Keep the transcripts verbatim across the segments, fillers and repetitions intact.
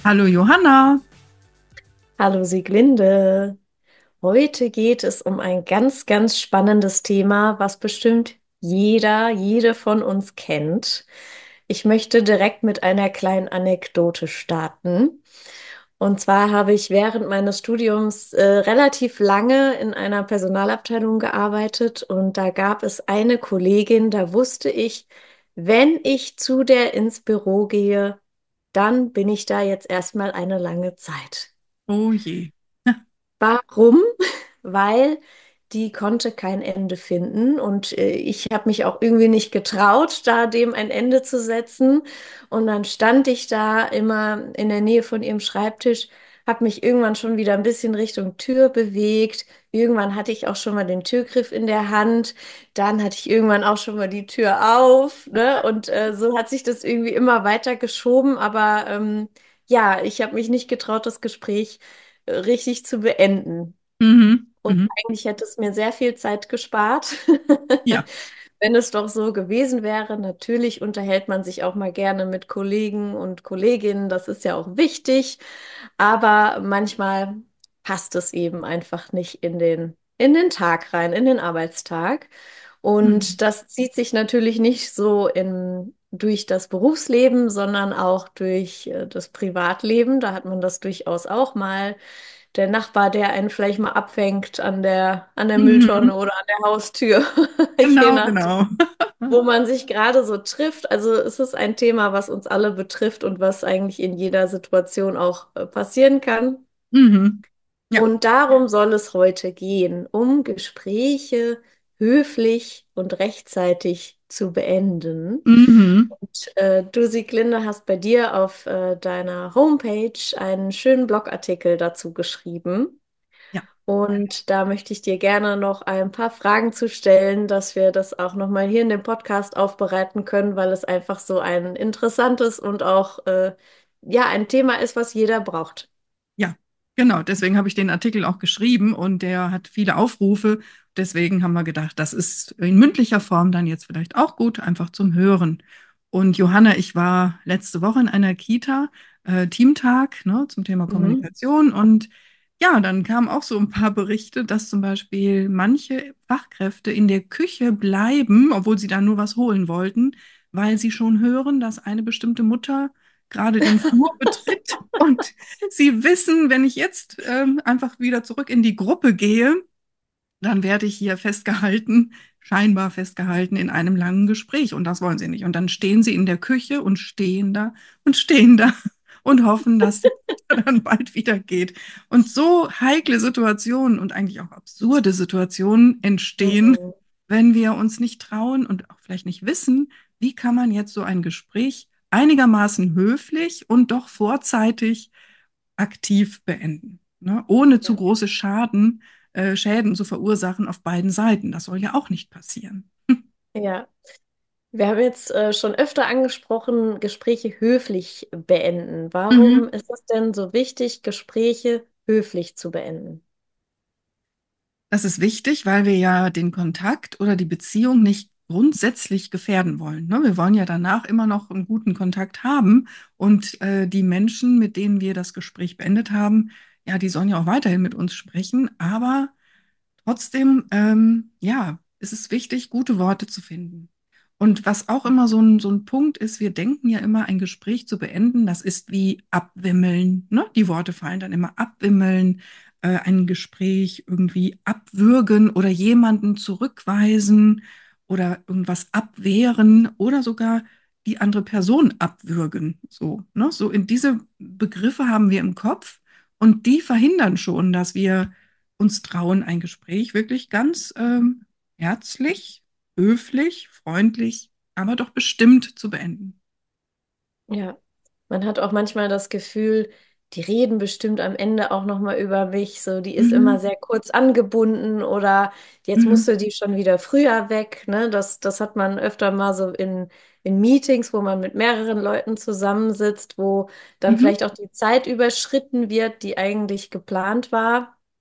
Hallo Johanna. Hallo Sieglinde. Heute geht es um ein ganz, ganz spannendes Thema, was bestimmt jeder, jede von uns kennt. Ich möchte direkt mit einer kleinen Anekdote starten. Und zwar habe ich während meines Studiums äh, relativ lange in einer Personalabteilung gearbeitet und da gab es eine Kollegin, da wusste ich, wenn ich zu der ins Büro gehe, dann bin ich da jetzt erstmal eine lange Zeit. Oh je. Warum? Weil die konnte kein Ende finden und äh, ich habe mich auch irgendwie nicht getraut, da dem ein Ende zu setzen. Und dann stand ich da immer in der Nähe von ihrem Schreibtisch, habe mich irgendwann schon wieder ein bisschen Richtung Tür bewegt. Irgendwann hatte ich auch schon mal den Türgriff in der Hand. Dann hatte ich irgendwann auch schon mal die Tür auf, ne? Und äh, so hat sich das irgendwie immer weiter geschoben. Aber ähm, ja, ich habe mich nicht getraut, das Gespräch äh, richtig zu beenden. Mhm. Und Mhm. eigentlich hätte es mir sehr viel Zeit gespart, Ja. wenn es doch so gewesen wäre. Natürlich unterhält man sich auch mal gerne mit Kollegen und Kolleginnen, das ist ja auch wichtig, aber manchmal passt es eben einfach nicht in den, in den Tag rein, in den Arbeitstag. Und Mhm. das zieht sich natürlich nicht so in, durch das Berufsleben, sondern auch durch äh, das Privatleben. Da hat man das durchaus auch mal. Der Nachbar, der einen vielleicht mal abfängt an der, an der Mülltonne Mhm. oder an der Haustür, je Genau, nachdem, genau. wo man sich gerade so trifft. Also es ist ein Thema, was uns alle betrifft und was eigentlich in jeder Situation auch äh, passieren kann. Mhm. Ja. Und darum soll es heute gehen, um Gespräche höflich und rechtzeitig zu beenden. Mhm. Und äh, du, Sieglinde, hast bei dir auf äh, deiner Homepage einen schönen Blogartikel dazu geschrieben. Ja. Und da möchte ich dir gerne noch ein paar Fragen zu stellen, dass wir das auch nochmal hier in dem Podcast aufbereiten können, weil es einfach so ein interessantes und auch äh, ja ein Thema ist, was jeder braucht. Ja. Genau. Deswegen habe ich den Artikel auch geschrieben und der hat viele Aufrufe. Deswegen haben wir gedacht, das ist in mündlicher Form dann jetzt vielleicht auch gut, einfach zum Hören. Und Johanna, ich war letzte Woche in einer Kita, äh, Teamtag, ne, zum Thema Mhm. Kommunikation. Und ja, dann kamen auch so ein paar Berichte, dass zum Beispiel manche Fachkräfte in der Küche bleiben, obwohl sie da nur was holen wollten, weil sie schon hören, dass eine bestimmte Mutter gerade den Flur betritt und sie wissen, wenn ich jetzt ähm, einfach wieder zurück in die Gruppe gehe, dann werde ich hier festgehalten, scheinbar festgehalten in einem langen Gespräch. Und das wollen sie nicht. Und dann stehen sie in der Küche und stehen da und stehen da und hoffen, dass die Mutter dann bald wieder geht. Und so heikle Situationen und eigentlich auch absurde Situationen entstehen, Mhm. wenn wir uns nicht trauen und auch vielleicht nicht wissen, wie kann man jetzt so ein Gespräch einigermaßen höflich und doch vorzeitig aktiv beenden, ne? Ohne zu Ja. große Schaden, äh, Schäden zu verursachen auf beiden Seiten. Das soll ja auch nicht passieren. Ja. Wir haben jetzt äh, schon öfter angesprochen, Gespräche höflich beenden. Warum Mhm. ist es denn so wichtig, Gespräche höflich zu beenden? Das ist wichtig, weil wir ja den Kontakt oder die Beziehung nicht grundsätzlich gefährden wollen, ne? Wir wollen ja danach immer noch einen guten Kontakt haben und äh, die Menschen, mit denen wir das Gespräch beendet haben, ja, die sollen ja auch weiterhin mit uns sprechen, aber trotzdem, ähm, ja, es ist wichtig, gute Worte zu finden. Und was auch immer so ein, so ein Punkt ist, wir denken ja immer, ein Gespräch zu beenden, das ist wie abwimmeln, ne? Die Worte fallen dann immer abwimmeln, äh, ein Gespräch irgendwie abwürgen oder jemanden zurückweisen oder irgendwas abwehren oder sogar die andere Person abwürgen. So, ne? So in diese Begriffe haben wir im Kopf und die verhindern schon, dass wir uns trauen, ein Gespräch wirklich ganz ähm, herzlich, höflich, freundlich, aber doch bestimmt zu beenden. Ja, man hat auch manchmal das Gefühl, die reden bestimmt am Ende auch noch mal über mich. So, die ist immer Mhm. sehr kurz angebunden oder jetzt Mhm. musste die schon wieder früher weg. Ne? Das, das hat man öfter mal so in, in Meetings, wo man mit mehreren Leuten zusammensitzt, wo dann Mhm. vielleicht auch die Zeit überschritten wird, die eigentlich geplant war.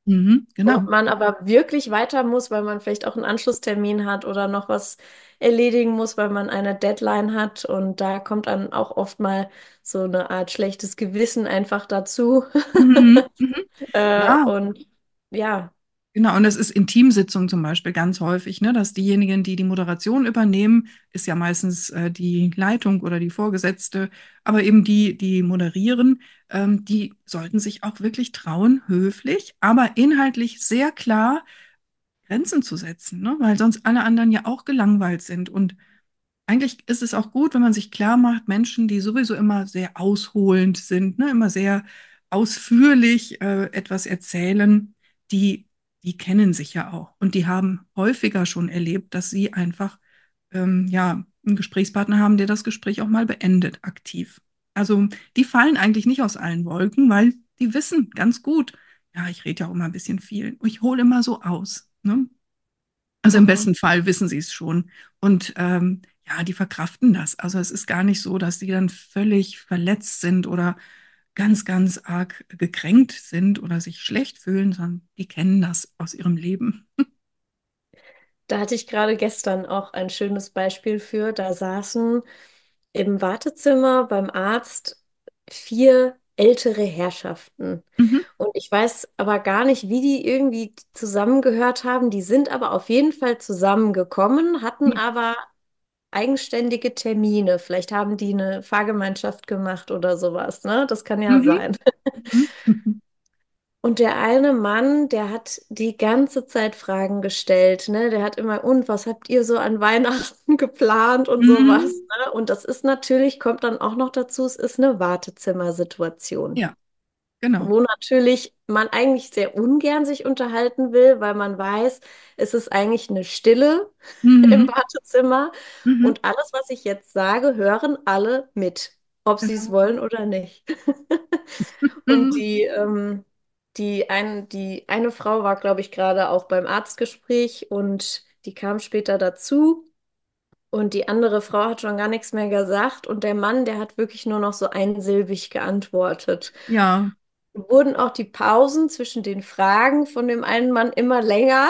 Mhm, Und genau. man aber wirklich weiter muss, weil man vielleicht auch einen Anschlusstermin hat oder noch was erledigen muss, weil man eine Deadline hat. Und da kommt dann auch oft mal so eine Art schlechtes Gewissen einfach dazu. Mhm, mhm. Äh, Ja, und ja, genau. Und das ist in Teamsitzungen zum Beispiel ganz häufig, ne, dass diejenigen, die die Moderation übernehmen, ist ja meistens äh, die Leitung oder die Vorgesetzte, aber eben die, die moderieren, ähm, die sollten sich auch wirklich trauen, höflich, aber inhaltlich sehr klar Grenzen zu setzen, ne, weil sonst alle anderen ja auch gelangweilt sind. Und eigentlich ist es auch gut, wenn man sich klar macht, Menschen, die sowieso immer sehr ausholend sind, ne, immer sehr ausführlich äh, etwas erzählen, die, die kennen sich ja auch und die haben häufiger schon erlebt, dass sie einfach ähm, ja einen Gesprächspartner haben, der das Gespräch auch mal beendet, aktiv. Also die fallen eigentlich nicht aus allen Wolken, weil die wissen ganz gut, ja, ich rede ja auch immer ein bisschen viel. Ich hole immer so aus. Ne? Also im mhm. besten Fall wissen sie es schon. Und ähm, ja, die verkraften das. Also es ist gar nicht so, dass die dann völlig verletzt sind oder ganz, ganz arg gekränkt sind oder sich schlecht fühlen, sondern die kennen das aus ihrem Leben. Da hatte ich gerade gestern auch ein schönes Beispiel für. Da saßen im Wartezimmer beim Arzt vier ältere Herrschaften. Mhm. Und ich weiß aber gar nicht, wie die irgendwie zusammengehört haben. Die sind aber auf jeden Fall zusammengekommen, hatten Ja. aber eigenständige Termine. Vielleicht haben die eine Fahrgemeinschaft gemacht oder sowas, ne? Das kann ja Mhm. sein. Mhm. Mhm. Und der eine Mann, der hat die ganze Zeit Fragen gestellt, ne? Der hat immer, und was habt ihr so an Weihnachten geplant und sowas, Mhm. ne? Und das ist natürlich, kommt dann auch noch dazu, es ist eine Wartezimmersituation, Ja, genau. wo natürlich man eigentlich sehr ungern sich unterhalten will, weil man weiß, es ist eigentlich eine Stille im Mhm. Wartezimmer Mhm. und alles, was ich jetzt sage, hören alle mit, ob sie es Genau. wollen oder nicht. Und Mhm. die, ähm, die, ein, die eine Frau war, glaube ich, gerade auch beim Arztgespräch und die kam später dazu. Und die andere Frau hat schon gar nichts mehr gesagt. Und der Mann, der hat wirklich nur noch so einsilbig geantwortet. Ja. Wurden auch die Pausen zwischen den Fragen von dem einen Mann immer länger.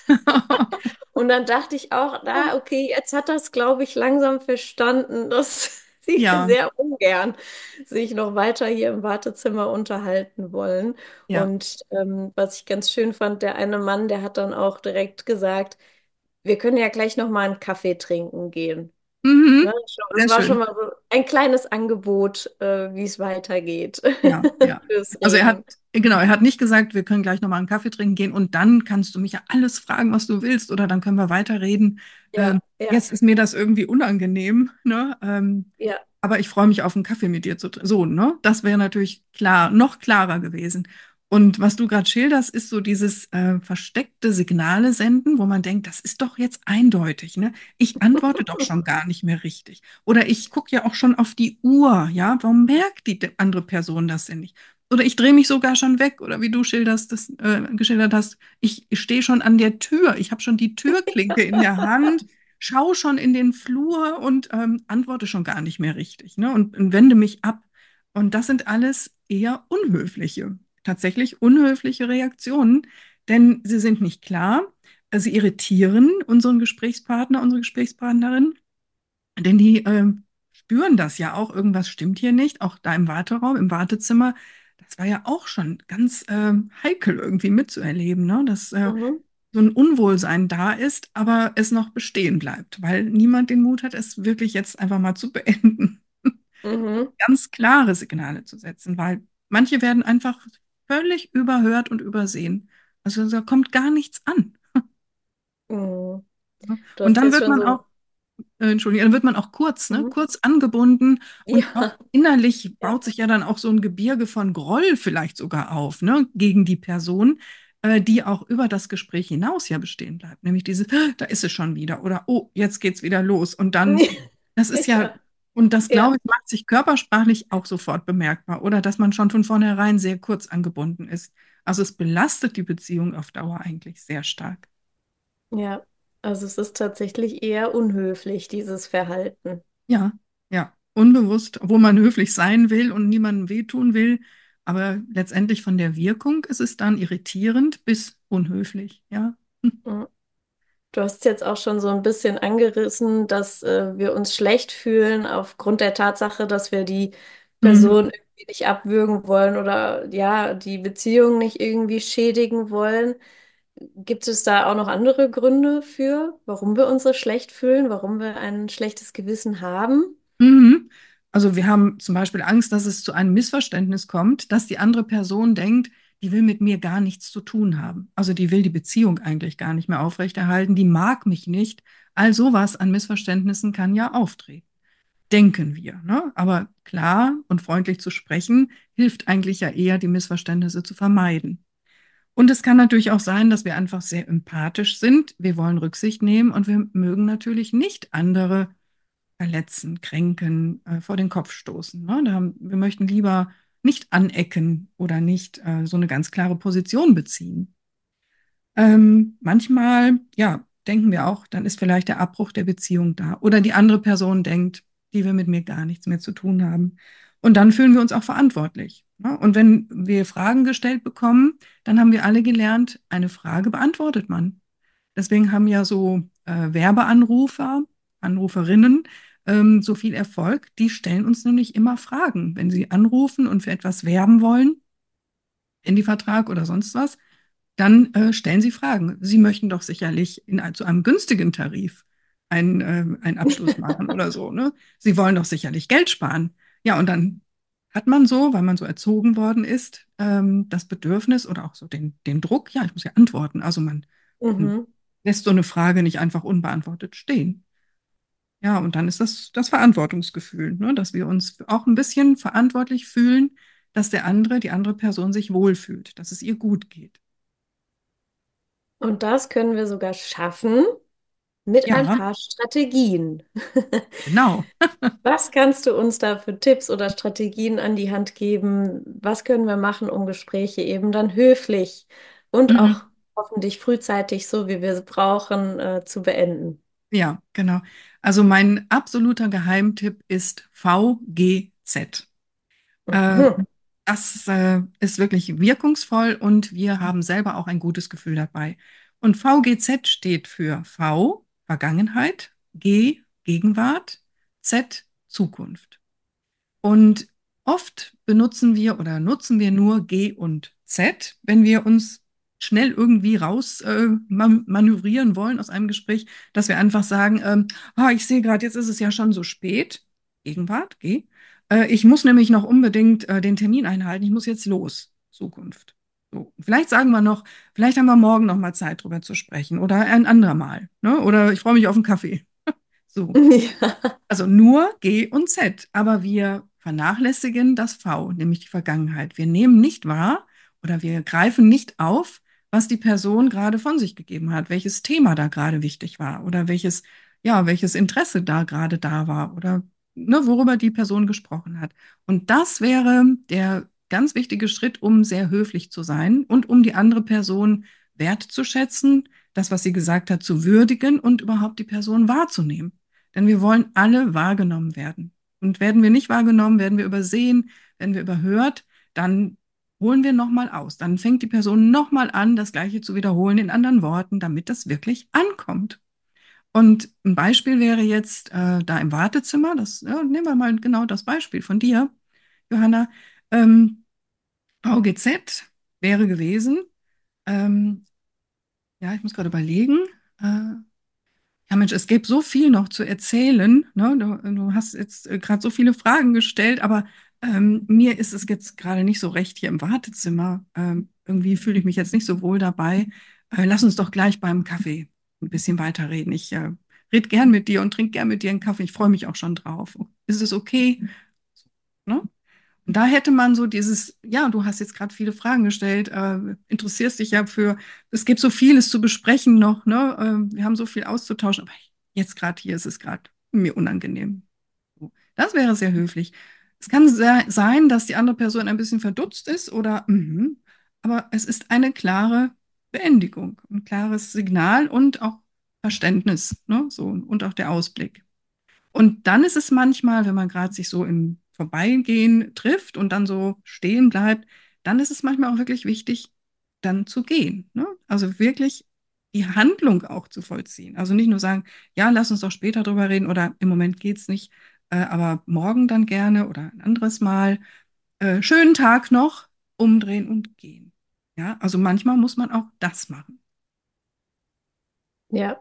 Und dann dachte ich auch, na, okay, jetzt hat das, glaube ich, langsam verstanden, dass sie Ja, sehr ungern sich noch weiter hier im Wartezimmer unterhalten wollen. ja. Und ähm, was ich ganz schön fand, der eine Mann, der hat dann auch direkt gesagt, wir können ja gleich noch mal einen Kaffee trinken gehen. Mhm. Ne? Das Sehr war schon schön. mal so ein kleines Angebot, äh, wie es weitergeht Ja, ja. fürs Also er hat, Reden. genau, er hat nicht gesagt, wir können gleich nochmal einen Kaffee trinken gehen und dann kannst du mich ja alles fragen, was du willst, oder dann können wir weiterreden. Ähm, Ja, ja, jetzt ist mir das irgendwie unangenehm, ne? Ähm, ja. aber ich freue mich auf einen Kaffee mit dir zu tr- so, ne? Das wäre natürlich klar, noch klarer gewesen. Und was du gerade schilderst, ist so dieses äh, versteckte Signale senden, wo man denkt, das ist doch jetzt eindeutig, ne? Ich antworte doch schon gar nicht mehr richtig. Oder ich gucke ja auch schon auf die Uhr, ja? Warum merkt die de- andere Person das denn nicht? Oder ich drehe mich sogar schon weg, oder wie du schilderst, das, äh, geschildert hast, ich, ich stehe schon an der Tür, ich habe schon die Türklinke in der Hand, schaue schon in den Flur und ähm, antworte schon gar nicht mehr richtig, ne? Und, und wende mich ab. Und das sind alles eher unhöfliche, tatsächlich unhöfliche Reaktionen, denn sie sind nicht klar, äh, sie irritieren unseren Gesprächspartner, unsere Gesprächspartnerin, denn die ähm, spüren das ja auch, irgendwas stimmt hier nicht, auch da im Warteraum, im Wartezimmer. Das war ja auch schon ganz ähm, heikel irgendwie mitzuerleben, ne? Dass äh, Mhm. so ein Unwohlsein da ist, aber es noch bestehen bleibt, weil niemand den Mut hat, es wirklich jetzt einfach mal zu beenden. Mhm. Ganz klare Signale zu setzen, weil manche werden einfach völlig überhört und übersehen. Also da kommt gar nichts an. Mhm. Ne? Du Und hast dann jetzt wird schon man so. auch äh, Entschuldigung, dann wird man auch kurz, ne? Mhm. Kurz angebunden und auch Ja, innerlich ja. baut sich ja dann auch so ein Gebirge von Groll vielleicht sogar auf, ne? Gegen die Person, äh, die auch über das Gespräch hinaus ja bestehen bleibt. Nämlich dieses, "Ah, da ist es schon wieder" oder oh, jetzt geht's wieder los. Und dann, das ist ja, Ja, und das ja, glaube ich, macht sich körpersprachlich auch sofort bemerkbar, oder dass man schon von vornherein sehr kurz angebunden ist. Also es belastet die Beziehung auf Dauer eigentlich sehr stark. ja. Also es ist tatsächlich eher unhöflich, dieses Verhalten. Ja, ja, unbewusst, wo man höflich sein will und niemandem wehtun will, aber letztendlich von der Wirkung ist es dann irritierend bis unhöflich, ja. Mhm. Du hast jetzt auch schon so ein bisschen angerissen, dass äh, wir uns schlecht fühlen aufgrund der Tatsache, dass wir die Mhm. Person irgendwie nicht abwürgen wollen oder ja, die Beziehung nicht irgendwie schädigen wollen. Gibt es da auch noch andere Gründe für, warum wir uns so schlecht fühlen, warum wir ein schlechtes Gewissen haben? Mhm. Also wir haben zum Beispiel Angst, dass es zu einem Missverständnis kommt, dass die andere Person denkt, die will mit mir gar nichts zu tun haben. Also die will die Beziehung eigentlich gar nicht mehr aufrechterhalten, die mag mich nicht. All sowas an Missverständnissen kann ja auftreten, denken wir, ne? Aber klar und freundlich zu sprechen, hilft eigentlich ja eher, die Missverständnisse zu vermeiden. Und es kann natürlich auch sein, dass wir einfach sehr empathisch sind. Wir wollen Rücksicht nehmen und wir mögen natürlich nicht andere verletzen, kränken, äh, vor den Kopf stoßen. Ne? Da haben, wir möchten lieber nicht anecken oder nicht äh, so eine ganz klare Position beziehen. Ähm, manchmal, ja, denken wir auch, dann ist vielleicht der Abbruch der Beziehung da. Oder die andere Person denkt, die will mit mir gar nichts mehr zu tun haben. Und dann fühlen wir uns auch verantwortlich. Ne? Und wenn wir Fragen gestellt bekommen, dann haben wir alle gelernt, eine Frage beantwortet man. Deswegen haben ja so äh, Werbeanrufer, Anruferinnen ähm, so viel Erfolg. Die stellen uns nämlich immer Fragen. Wenn sie anrufen und für etwas werben wollen, Handyvertrag oder sonst was, dann äh, stellen Sie Fragen. Sie möchten doch sicherlich in, ein- zu einem günstigen Tarif einen, äh, einen Abschluss machen oder so, ne? Sie wollen doch sicherlich Geld sparen. Ja, und dann hat man so, weil man so erzogen worden ist, ähm, das Bedürfnis oder auch so den, den Druck, ja, ich muss ja antworten. Also man, man Mhm. lässt so eine Frage nicht einfach unbeantwortet stehen. Ja, und dann ist das das Verantwortungsgefühl, ne, dass wir uns auch ein bisschen verantwortlich fühlen, dass der andere, die andere Person sich wohlfühlt, dass es ihr gut geht. Und das können wir sogar schaffen mit ein Ja, paar Strategien. genau. Was kannst du uns da für Tipps oder Strategien an die Hand geben? Was können wir machen, um Gespräche eben dann höflich und auch Mhm. hoffentlich frühzeitig, so wie wir es brauchen, äh, zu beenden? Ja, genau. Also mein absoluter Geheimtipp ist V G Z. Äh, Mhm. das äh, ist wirklich wirkungsvoll und wir haben selber auch ein gutes Gefühl dabei. Und V G Z steht für V, Vergangenheit, G, Gegenwart, Z, Zukunft. Und oft benutzen wir oder nutzen wir nur G und Z, wenn wir uns schnell irgendwie raus äh, man manövrieren wollen aus einem Gespräch, dass wir einfach sagen, ähm, ah, ich sehe gerade, jetzt ist es ja schon so spät. Gegenwart, G. Äh, ich muss nämlich noch unbedingt äh, den Termin einhalten. Ich muss jetzt los. Zukunft. So. Vielleicht sagen wir noch, vielleicht haben wir morgen noch mal Zeit, drüber zu sprechen oder ein andermal. Ne? Oder ich freue mich auf einen Kaffee. So. Ja. Also nur G und Z, aber wir vernachlässigen das V, nämlich die Vergangenheit. Wir nehmen nicht wahr oder wir greifen nicht auf, was die Person gerade von sich gegeben hat, welches Thema da gerade wichtig war oder welches, ja, welches Interesse da gerade da war oder ne, worüber die Person gesprochen hat. Und das wäre der ganz wichtige Schritt, um sehr höflich zu sein und um die andere Person wertzuschätzen, das, was sie gesagt hat, zu würdigen und überhaupt die Person wahrzunehmen. Denn wir wollen alle wahrgenommen werden. Und werden wir nicht wahrgenommen, werden wir übersehen, werden wir überhört, dann holen wir nochmal aus. Dann fängt die Person nochmal an, das Gleiche zu wiederholen in anderen Worten, damit das wirklich ankommt. Und ein Beispiel wäre jetzt äh, da im Wartezimmer, das, ja, nehmen wir mal genau das Beispiel von dir, Johanna. Ähm, V G Z wäre gewesen, ähm, ja, ich muss gerade überlegen, äh, ja, Mensch, es gibt so viel noch zu erzählen. Ne? Du, du hast jetzt äh, gerade so viele Fragen gestellt, aber ähm, mir ist es jetzt gerade nicht so recht hier im Wartezimmer. Ähm, irgendwie fühle ich mich jetzt nicht so wohl dabei. Äh, lass uns doch gleich beim Kaffee ein bisschen weiterreden. Ich äh, rede gern mit dir und trinke gern mit dir einen Kaffee. Ich freue mich auch schon drauf. Ist es okay? Ne? Und da hätte man so dieses, ja, du hast jetzt gerade viele Fragen gestellt, äh, interessierst dich ja für, es gibt so vieles zu besprechen noch, ne? Äh, wir haben so viel auszutauschen, aber jetzt gerade hier ist es gerade mir unangenehm. So. Das wäre sehr höflich. Es kann se sein, dass die andere Person ein bisschen verdutzt ist oder, mhm, aber es ist eine klare Beendigung, ein klares Signal und auch Verständnis, ne? So, und auch der Ausblick. Und dann ist es manchmal, wenn man gerade sich so im Vorbeigehen trifft und dann so stehen bleibt, dann ist es manchmal auch wirklich wichtig, dann zu gehen. Ne? Also wirklich die Handlung auch zu vollziehen. Also nicht nur sagen, ja, lass uns doch später drüber reden oder im Moment geht's nicht, äh, aber morgen dann gerne oder ein anderes Mal. Äh, schönen Tag noch, umdrehen und gehen. Ja, also manchmal muss man auch das machen. Ja,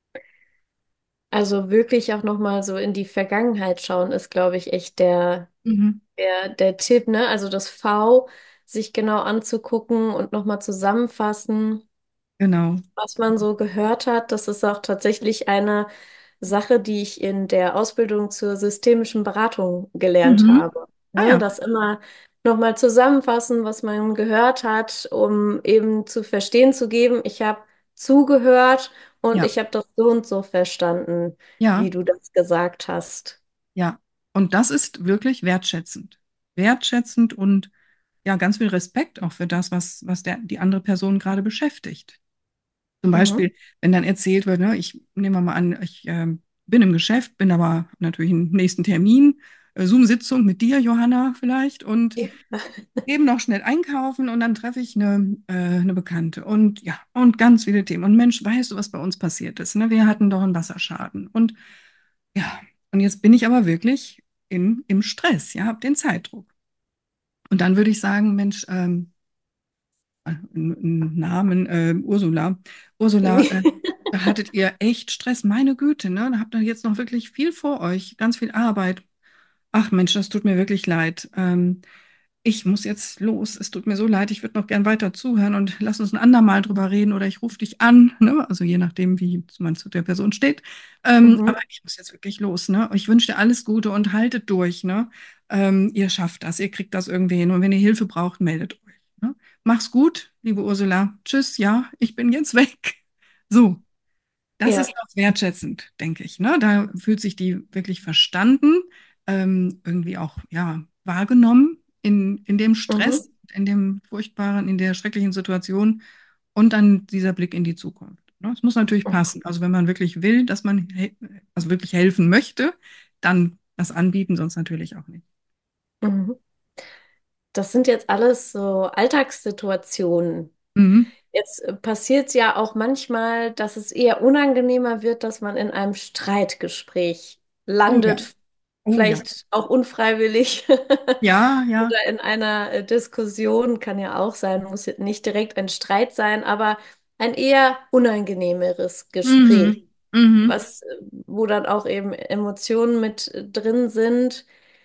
also wirklich auch nochmal so in die Vergangenheit schauen, ist, glaube ich, echt der, Mhm. der, der Tipp, ne? Also das V sich genau anzugucken und nochmal zusammenfassen, Genau. was man so gehört hat. Das ist auch tatsächlich eine Sache, die ich in der Ausbildung zur systemischen Beratung gelernt Mhm. habe. Ah Ne? ja, Das immer nochmal zusammenfassen, was man gehört hat, um eben zu verstehen zu geben, ich habe zugehört und ja, ich habe das so und so verstanden, ja, wie du das gesagt hast. ja. Und das ist wirklich wertschätzend. Wertschätzend und ja, ganz viel Respekt auch für das, was, was der, die andere Person gerade beschäftigt. Zum Mhm. Beispiel, wenn dann erzählt wird, ne, ich nehme mal an, ich ähm, bin im Geschäft, bin aber natürlich im nächsten Termin, äh, Zoom-Sitzung mit dir, Johanna, vielleicht, und Ja. eben noch schnell einkaufen und dann treffe ich eine, äh, eine Bekannte und ja, und ganz viele Themen. Und Mensch, weißt du, was bei uns passiert ist? Ne? Wir hatten doch einen Wasserschaden. Und ja, und jetzt bin ich aber wirklich in, im Stress, ja, habe den Zeitdruck. Und dann würde ich sagen, Mensch, ähm, einen Namen, äh, Ursula. Ursula, äh, da hattet ihr echt Stress, meine Güte, ne? Da habt ihr jetzt noch wirklich viel vor euch, ganz viel Arbeit. Ach Mensch, das tut mir wirklich leid. Ähm, ich muss jetzt los. Es tut mir so leid. Ich würde noch gern weiter zuhören und lass uns ein andermal drüber reden oder ich rufe dich an, ne? Also je nachdem, wie man zu der Person steht. Ähm, Mhm. aber ich muss jetzt wirklich los, ne? Ich wünsche dir alles Gute und haltet durch, ne? Ähm, ihr schafft das, ihr kriegt das irgendwie hin. Und wenn ihr Hilfe braucht, meldet euch. Ne? Mach's gut, liebe Ursula. Tschüss, ja, ich bin jetzt weg. So. Das Ja. ist auch wertschätzend, denke ich. Ne? Da fühlt sich die wirklich verstanden, ähm, irgendwie auch ja, wahrgenommen in, in dem Mhm. Stress, in dem furchtbaren, in der schrecklichen Situation und dann dieser Blick in die Zukunft. Ne? Es muss natürlich passen. Also wenn man wirklich will, dass man he also wirklich helfen möchte, dann das anbieten, sonst natürlich auch nicht. Mhm. Das sind jetzt alles so Alltagssituationen. Mhm. Jetzt äh, passiert es ja auch manchmal, dass es eher unangenehmer wird, dass man in einem Streitgespräch Oh ja, landet, oh ja. vielleicht auch unfreiwillig. Ja, ja. Oder in einer äh, Diskussion, kann ja auch sein, muss jetzt nicht direkt ein Streit sein, aber ein eher unangenehmeres Gespräch, Mhm. Mhm. was, äh, wo dann auch eben Emotionen mit äh, drin sind.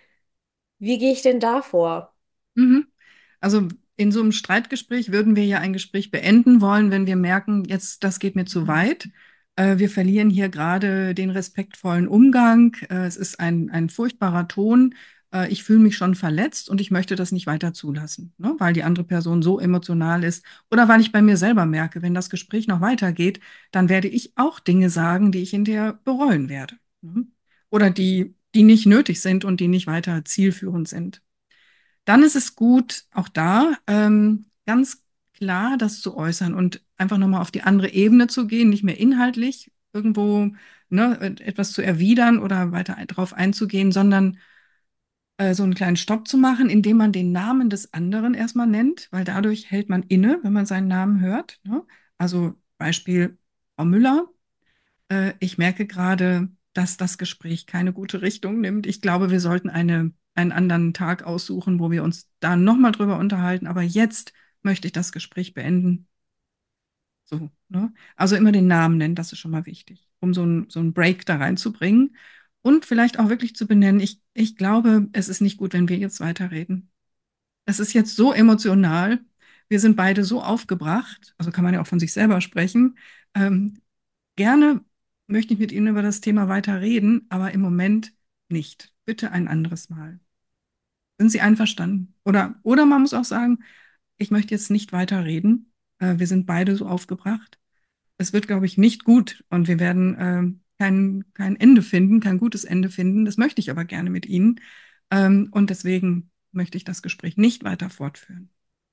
Wie gehe ich denn da vor? Mhm. Also in so einem Streitgespräch würden wir ja ein Gespräch beenden wollen, wenn wir merken, jetzt, das geht mir zu weit. Äh, wir verlieren hier gerade den respektvollen Umgang. Äh, es ist ein, ein furchtbarer Ton. Äh, ich fühle mich schon verletzt und ich möchte das nicht weiter zulassen, ne? Weil die andere Person so emotional ist oder weil ich bei mir selber merke, wenn das Gespräch noch weitergeht, dann werde ich auch Dinge sagen, die ich hinterher bereuen werde, ne? Oder die, die nicht nötig sind und die nicht weiter zielführend sind. Dann ist es gut, auch da ähm, ganz klar das zu äußern und einfach nochmal auf die andere Ebene zu gehen, nicht mehr inhaltlich irgendwo ne, etwas zu erwidern oder weiter darauf einzugehen, sondern äh, so einen kleinen Stopp zu machen, indem man den Namen des anderen erstmal nennt, weil dadurch hält man inne, wenn man seinen Namen hört. Ne? Also Beispiel Frau Müller. Äh, ich merke gerade, dass das Gespräch keine gute Richtung nimmt. Ich glaube, wir sollten eine, einen anderen Tag aussuchen, wo wir uns da nochmal drüber unterhalten. Aber jetzt möchte ich das Gespräch beenden. So, ne? Also immer den Namen nennen, das ist schon mal wichtig, um so ein, so ein Break da reinzubringen. Und vielleicht auch wirklich zu benennen, ich, ich glaube, es ist nicht gut, wenn wir jetzt weiterreden. Es ist jetzt so emotional. Wir sind beide so aufgebracht. Also kann man ja auch von sich selber sprechen. Ähm, Gerne möchte ich mit Ihnen über das Thema weiter reden, aber im Moment nicht. Bitte ein anderes Mal. Sind Sie einverstanden? Oder, oder man muss auch sagen, ich möchte jetzt nicht weiter reden. Äh, wir sind beide so aufgebracht. Es wird, glaube ich, nicht gut und wir werden ähm, kein, kein Ende finden, kein gutes Ende finden. Das möchte ich aber gerne mit Ihnen. Ähm, und deswegen möchte ich das Gespräch nicht weiter fortführen.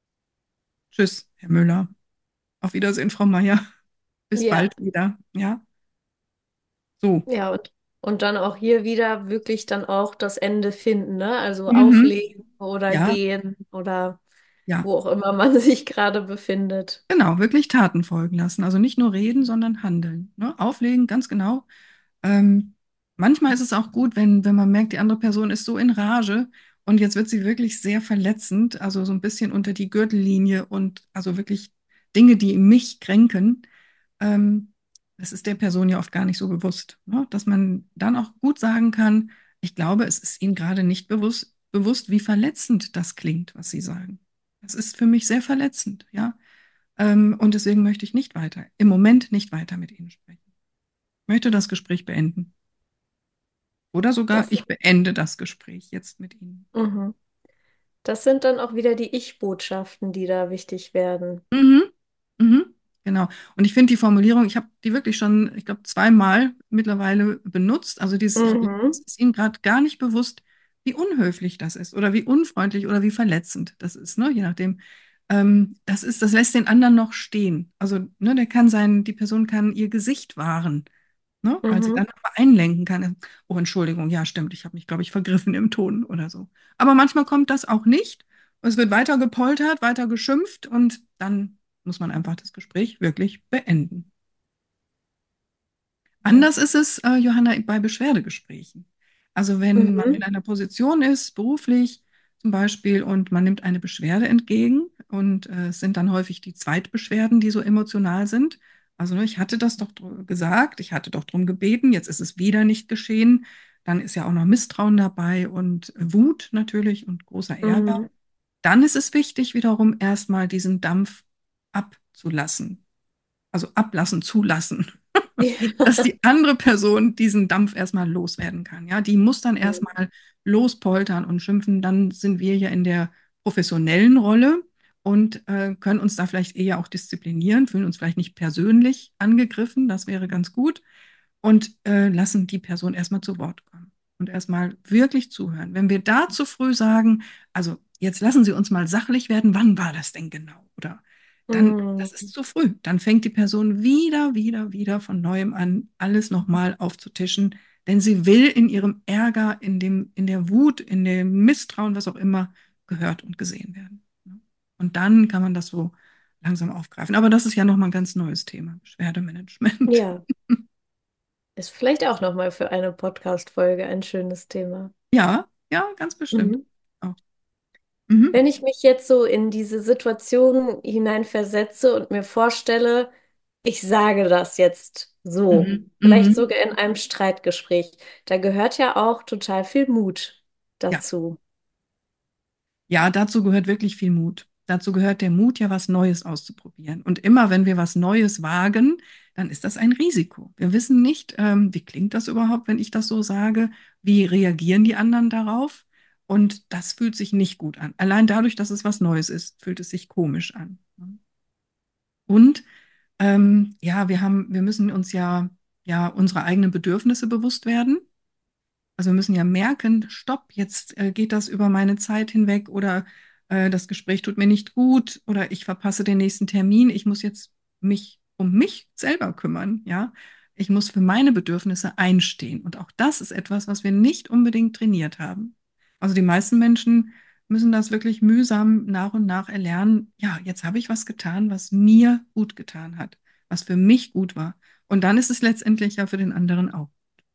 Tschüss, Herr Müller. Auf Wiedersehen, Frau Meier. Bis Ja, bald wieder. Ja, so. ja, Und dann auch hier wieder wirklich dann auch das Ende finden, ne? Also Mhm. auflegen oder Ja, gehen oder ja, wo auch immer man sich gerade befindet. genau, wirklich Taten folgen lassen. Also nicht nur reden, sondern handeln. Ne? Auflegen, ganz genau. Ähm, Manchmal ist es auch gut, wenn, wenn man merkt, die andere Person ist so in Rage und jetzt wird sie wirklich sehr verletzend, also so ein bisschen unter die Gürtellinie und also wirklich Dinge, die mich kränken. Ähm, Das ist der Person ja oft gar nicht so bewusst, ne? Dass man dann auch gut sagen kann, ich glaube, es ist Ihnen gerade nicht bewusst, bewusst, wie verletzend das klingt, was Sie sagen. Das ist für mich sehr verletzend, ja. Ähm, und deswegen möchte ich nicht weiter, im Moment nicht weiter mit Ihnen sprechen. Ich möchte das Gespräch beenden. Oder sogar, Das, ich beende das Gespräch jetzt mit Ihnen. mhm. Das sind dann auch wieder die Ich-Botschaften, die da wichtig werden. Mhm. Mhm. Genau. Und ich finde die Formulierung, ich habe die wirklich schon, ich glaube, zweimal mittlerweile benutzt. Also dieses, ich glaube, es Mhm. ist Ihnen gerade gar nicht bewusst, wie unhöflich das ist oder wie unfreundlich oder wie verletzend das ist, ne? Je nachdem. Ähm, das ist, das lässt den anderen noch stehen. Also, ne, der kann sein, die Person kann ihr Gesicht wahren, ne? Weil sie Mhm. dann aber einlenken kann. Oh, Entschuldigung, ja, stimmt, ich habe mich, glaube ich, vergriffen im Ton oder so. Aber manchmal kommt das auch nicht. Es wird weiter gepoltert, weiter geschimpft und dann muss man einfach das Gespräch wirklich beenden. Ja. Anders ist es, äh, Johanna, bei Beschwerdegesprächen. Also wenn man in Mhm. einer Position ist, beruflich zum Beispiel, und man nimmt eine Beschwerde entgegen und äh, es sind dann häufig die Zweitbeschwerden, die so emotional sind. Also ne, ich hatte das doch dr- gesagt, ich hatte doch darum gebeten, jetzt ist es wieder nicht geschehen. Dann ist ja auch noch Misstrauen dabei und Wut natürlich und großer Ärger. Mhm. Dann ist es wichtig, wiederum erstmal diesen Dampf abzulassen, also ablassen, zulassen, dass Ja. die andere Person diesen Dampf erstmal loswerden kann. Ja, die muss dann erstmal lospoltern und schimpfen. Dann sind wir ja in der professionellen Rolle und äh, können uns da vielleicht eher auch disziplinieren, fühlen uns vielleicht nicht persönlich angegriffen. Das wäre ganz gut und äh, lassen die Person erstmal zu Wort kommen und erstmal wirklich zuhören. Wenn wir da zu früh sagen, also jetzt lassen Sie uns mal sachlich werden, wann war das denn genau? Oder dann, das ist Mhm. zu früh. Dann fängt die Person wieder, wieder, wieder von neuem an, alles nochmal aufzutischen, denn sie will in ihrem Ärger, in dem, in der Wut, in dem Misstrauen, was auch immer, gehört und gesehen werden. Und dann kann man das so langsam aufgreifen. Aber das ist ja nochmal ein ganz neues Thema, Beschwerdemanagement. Ja, ist vielleicht auch nochmal für eine Podcast-Folge ein schönes Thema. Ja, ja, ganz bestimmt. Mhm. Auch. Mhm. Wenn ich mich jetzt so in diese Situation hineinversetze und mir vorstelle, ich sage das jetzt so, Mhm. vielleicht Mhm. sogar in einem Streitgespräch, da gehört ja auch total viel Mut Ja, dazu. ja, dazu gehört wirklich viel Mut. Dazu gehört der Mut, ja was Neues auszuprobieren. Und immer, wenn wir was Neues wagen, dann ist das ein Risiko. Wir wissen nicht, ähm, wie klingt das überhaupt, wenn ich das so sage? Wie reagieren die anderen darauf? Und das fühlt sich nicht gut an. Allein dadurch, dass es was Neues ist, fühlt es sich komisch an. Und ähm, ja, wir haben, wir müssen uns ja, ja unsere eigenen Bedürfnisse bewusst werden. Also wir müssen ja merken, stopp, jetzt äh, geht das über meine Zeit hinweg oder äh, das Gespräch tut mir nicht gut oder ich verpasse den nächsten Termin. Ich muss jetzt mich um mich selber kümmern, ja. Ich muss für meine Bedürfnisse einstehen. Und auch das ist etwas, was wir nicht unbedingt trainiert haben. Also die meisten Menschen müssen das wirklich mühsam nach und nach erlernen. Ja, jetzt habe ich was getan, was mir gut getan hat, was für mich gut war. Und dann ist es letztendlich ja für den anderen auch.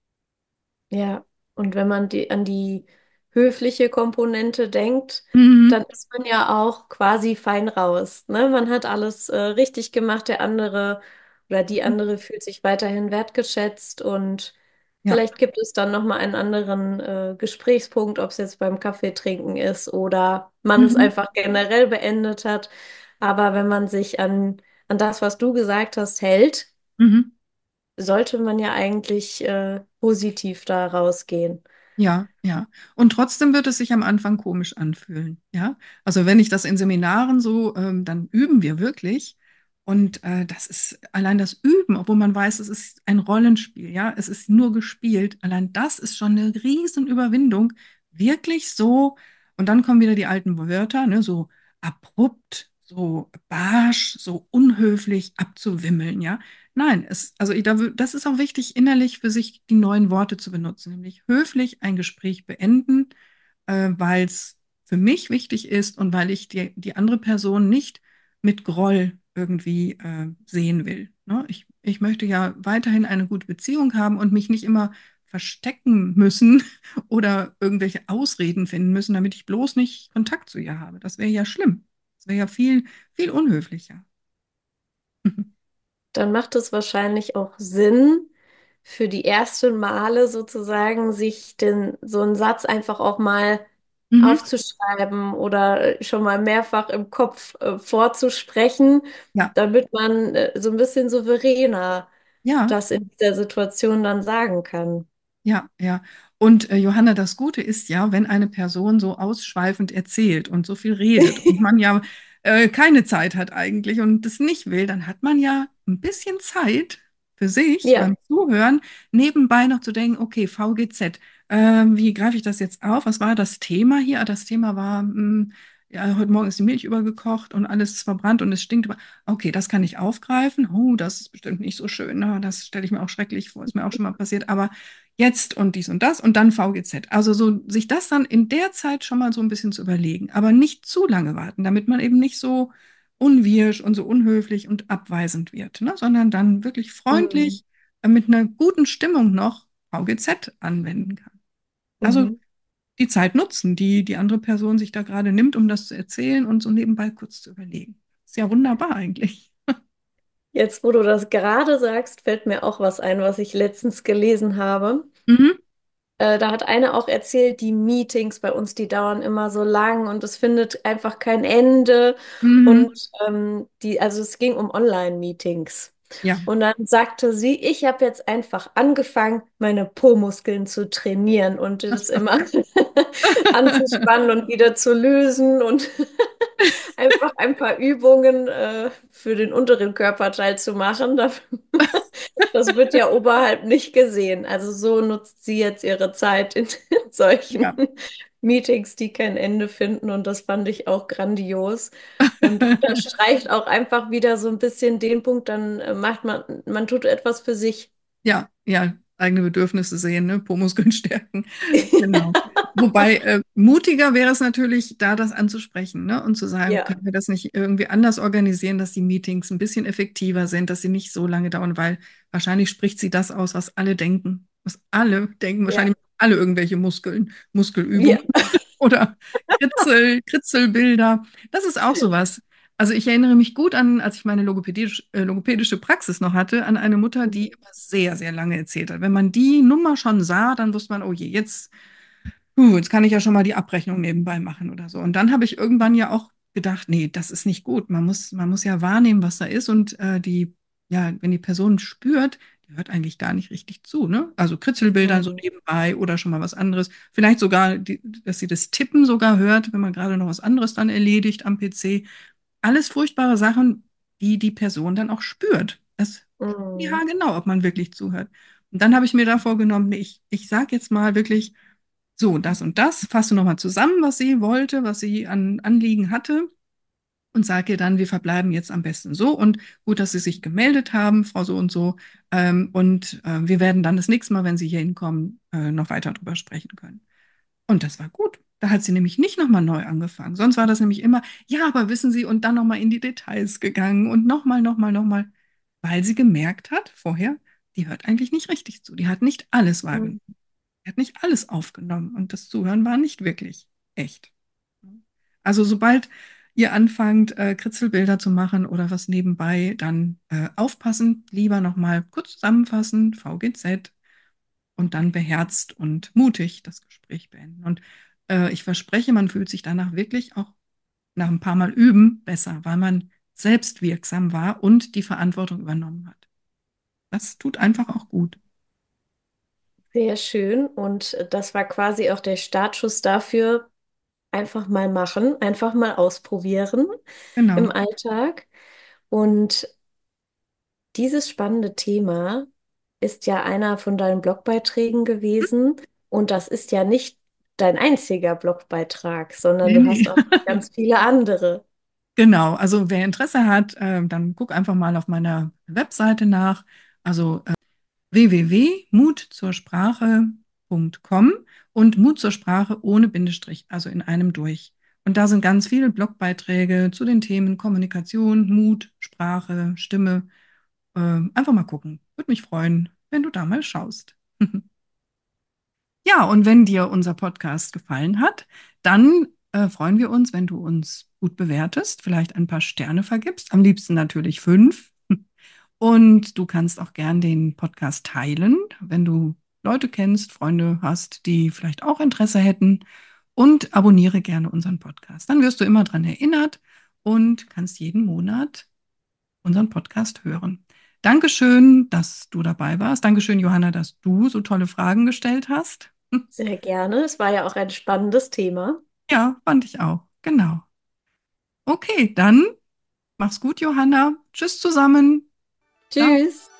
Ja, und wenn man die, an die höfliche Komponente denkt, Mhm. dann ist man ja auch quasi fein raus. Ne? Man hat alles äh, richtig gemacht, der andere oder die andere fühlt sich weiterhin wertgeschätzt und Ja. vielleicht gibt es dann nochmal einen anderen äh, Gesprächspunkt, ob es jetzt beim Kaffee trinken ist oder man es Mhm. einfach generell beendet hat. Aber wenn man sich an, an das, was du gesagt hast, hält, Mhm. sollte man ja eigentlich äh, positiv da rausgehen. Ja, ja. Und trotzdem wird es sich am Anfang komisch anfühlen. Ja, also wenn ich das in Seminaren so, ähm, dann üben wir wirklich. Und äh, das ist allein das Üben, obwohl man weiß, es ist ein Rollenspiel. Ja, es ist nur gespielt. Allein das ist schon eine Riesenüberwindung. Wirklich so. Und dann kommen wieder die alten Wörter, ne, so abrupt, so barsch, so unhöflich abzuwimmeln, ja. Nein, es, also ich, da, wü- das ist auch wichtig, innerlich für sich die neuen Worte zu benutzen, nämlich höflich ein Gespräch beenden, äh, weil es für mich wichtig ist und weil ich die, die andere Person nicht mit Groll irgendwie äh, sehen will. Ne? Ich, ich möchte ja weiterhin eine gute Beziehung haben und mich nicht immer verstecken müssen oder irgendwelche Ausreden finden müssen, damit ich bloß nicht Kontakt zu ihr habe. Das wäre ja schlimm. Das wäre ja viel, viel unhöflicher. Dann macht es wahrscheinlich auch Sinn, für die ersten Male sozusagen sich den, so einen Satz einfach auch mal Mhm. aufzuschreiben oder schon mal mehrfach im Kopf äh, vorzusprechen, Ja, damit man äh, so ein bisschen souveräner ja. das in dieser Situation dann sagen kann. Ja, ja. Und äh, Johanna, das Gute ist ja, wenn eine Person so ausschweifend erzählt und so viel redet und man ja äh, keine Zeit hat eigentlich und das nicht will, dann hat man ja ein bisschen Zeit für sich Ja. beim Zuhören, nebenbei noch zu denken, okay, V G Z, äh, wie greife ich das jetzt auf? Was war das Thema hier? Ah, das Thema war, mh, ja, heute Morgen ist die Milch übergekocht und alles ist verbrannt und es stinkt. über- Okay, das kann ich aufgreifen. Oh, das ist bestimmt nicht so schön. Ne? Das stelle ich mir auch schrecklich vor, ist mir auch schon mal passiert. Aber jetzt und dies und das und dann V G Z. Also so sich das dann in der Zeit schon mal so ein bisschen zu überlegen, aber nicht zu lange warten, damit man eben nicht so unwirsch und so unhöflich und abweisend wird, ne? Sondern dann wirklich Mhm. freundlich äh, mit einer guten Stimmung noch V G Z anwenden kann. Also Mhm. die Zeit nutzen, die die andere Person sich da gerade nimmt, um das zu erzählen und so nebenbei kurz zu überlegen. Ist ja wunderbar eigentlich. Jetzt, wo du das gerade sagst, fällt mir auch was ein, was ich letztens gelesen habe. Mhm. Äh, da hat eine auch erzählt, die Meetings bei uns, die dauern immer so lang und es findet einfach kein Ende. Mhm. Und ähm, die, also es ging um Online-Meetings. Ja. Und dann sagte sie, ich habe jetzt einfach angefangen, meine Po-Muskeln zu trainieren und das immer anzuspannen und wieder zu lösen und einfach ein paar Übungen äh, für den unteren Körperteil zu machen. Das, das wird ja oberhalb nicht gesehen. Also so nutzt sie jetzt ihre Zeit in, in solchen Ja. Meetings, die kein Ende finden. Und das fand ich auch grandios. Und unterstreicht auch einfach wieder so ein bisschen den Punkt, dann äh, macht man, man tut etwas für sich. Ja, ja, eigene Bedürfnisse sehen, ne? Po-Muskeln stärken. Genau. Wobei äh, mutiger wäre es natürlich, da das anzusprechen, ne? Und zu sagen, Ja, können wir das nicht irgendwie anders organisieren, dass die Meetings ein bisschen effektiver sind, dass sie nicht so lange dauern, weil wahrscheinlich spricht sie das aus, was alle denken. Was alle denken, ja, wahrscheinlich alle irgendwelche Muskeln, ja. Muskelübungen oder Kritzel, Kritzelbilder. Das ist auch sowas. Also ich erinnere mich gut an, als ich meine logopädisch, äh, logopädische Praxis noch hatte, an eine Mutter, die immer sehr, sehr lange erzählt hat. Wenn man die Nummer schon sah, dann wusste man, oh je, jetzt, uh, jetzt kann ich ja schon mal die Abrechnung nebenbei machen oder so. Und dann habe ich irgendwann ja auch gedacht, nee, das ist nicht gut. Man muss, man muss ja wahrnehmen, was da ist. Und äh, die, ja, wenn die Person spürt, die hört eigentlich gar nicht richtig zu, ne? Also Kritzelbilder so Mhm. nebenbei oder schon mal was anderes. Vielleicht sogar, die, dass sie das Tippen sogar hört, wenn man gerade noch was anderes dann erledigt am P C. Alles furchtbare Sachen, die die Person dann auch spürt. Das, ja, Mhm. genau, ob man wirklich zuhört. Und dann habe ich mir da vorgenommen, nee, ich, ich sage jetzt mal wirklich so, das und das, fasse nochmal zusammen, was sie wollte, was sie an Anliegen hatte und sage ihr dann, wir verbleiben jetzt am besten so und gut, dass Sie sich gemeldet haben, Frau so und so. Ähm, und äh, wir werden dann das nächste Mal, wenn Sie hier hinkommen, äh, noch weiter drüber sprechen können. Und das war gut. Da hat sie nämlich nicht nochmal neu angefangen. Sonst war das nämlich immer, ja, aber wissen Sie, und dann nochmal in die Details gegangen und nochmal, nochmal, nochmal, weil sie gemerkt hat vorher, die hört eigentlich nicht richtig zu. Die hat nicht alles wahrgenommen. Mhm. Die hat nicht alles aufgenommen. Und das Zuhören war nicht wirklich echt. Also sobald ihr anfangt, äh, Kritzelbilder zu machen oder was nebenbei, dann äh, aufpassen, lieber nochmal kurz zusammenfassen, V G Z, und dann beherzt und mutig das Gespräch beenden. Und äh, ich verspreche, man fühlt sich danach wirklich auch nach ein paar Mal üben besser, weil man selbst wirksam war und die Verantwortung übernommen hat. Das tut einfach auch gut. Sehr schön. Und das war quasi auch der Startschuss dafür, einfach mal machen, einfach mal ausprobieren im Genau. Alltag. Und dieses spannende Thema ist ja einer von deinen Blogbeiträgen gewesen. Und das ist ja nicht dein einziger Blogbeitrag, sondern Nee, du nee. hast auch ganz viele andere. Genau, also wer Interesse hat, äh, dann guck einfach mal auf meiner Webseite nach, also äh, w w w punkt mut zur sprache punkt com und Mut zur Sprache ohne Bindestrich, also in einem durch. Und da sind ganz viele Blogbeiträge zu den Themen Kommunikation, Mut, Sprache, Stimme. Äh, einfach mal gucken. Würde mich freuen, wenn du da mal schaust. Ja, und wenn dir unser Podcast gefallen hat, dann äh, freuen wir uns, wenn du uns gut bewertest, vielleicht ein paar Sterne vergibst, am liebsten natürlich fünf. Und du kannst auch gern den Podcast teilen, wenn du Leute kennst, Freunde hast, die vielleicht auch Interesse hätten. Und abonniere gerne unseren Podcast. Dann wirst du immer daran erinnert und kannst jeden Monat unseren Podcast hören. Dankeschön, dass du dabei warst. Dankeschön, Johanna, dass du so tolle Fragen gestellt hast. Sehr gerne. Es war ja auch ein spannendes Thema. Ja, fand ich auch. Genau. Okay, dann mach's gut, Johanna. Tschüss zusammen. Ciao. Tschüss.